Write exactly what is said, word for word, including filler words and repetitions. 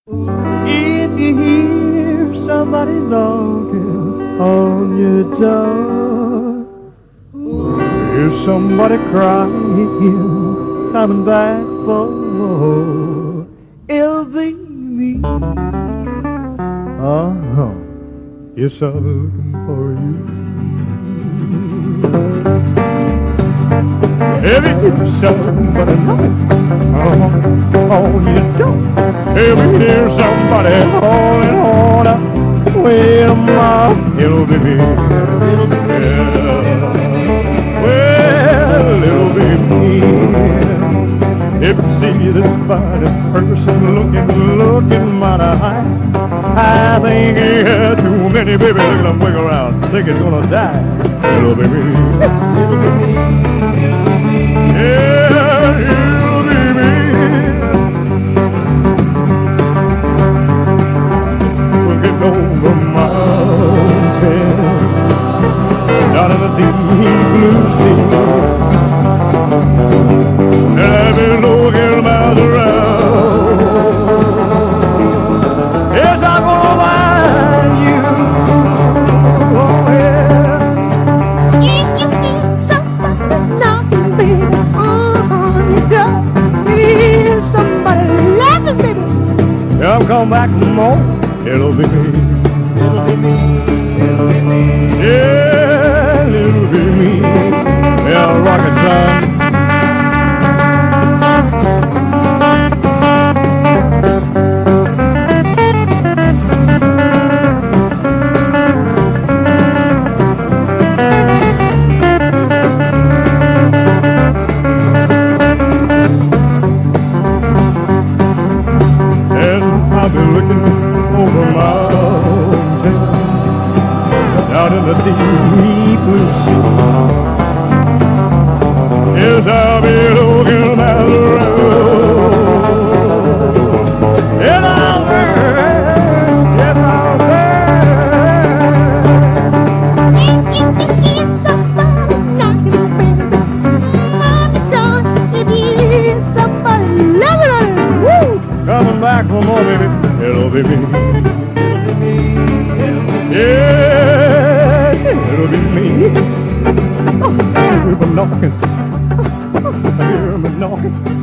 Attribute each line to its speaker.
Speaker 1: If you hear somebody knocking on your door, hear somebody crying, coming back for more, it'll be me. Uh-huh. Yes, I'm looking for you. If you hear somebody knocking uh-huh, on your door, if you hear somebody calling on up, wait a minute, it'll be me. It'll be me. Yeah. Well, it'll be me. If you see this fine person looking, looking mighty high, I think he had too many baby. Look at him wiggle around, think he's gonna die. It'll be me. It'll be me. Yeah, it'll be me. We'll get over mountain, down in the deep blue sea, and I've been looking miles around. Yes, I'm gonna find you. Oh yeah.
Speaker 2: If you hear somebody knocking, baby, on your door, if you hear somebody laughing, baby,
Speaker 1: Yeah, I'm coming back for more. It'll be me. It'll be me. It'll be me. Yeah, it'll be me. Yeah, rocket son. And I'll be looking over mountain, out in the deep blue sea. Yes, I'll be looking at the road, and I'll burn, yes, I'll burn.
Speaker 2: if you hear somebody knocking, baby, on your door, if you hear somebody laughing, woo!
Speaker 1: Coming back for more, baby. It'll be me. It'll be me. Yeah, it'll be me. Oh, I hear me knocking. I hear me knocking.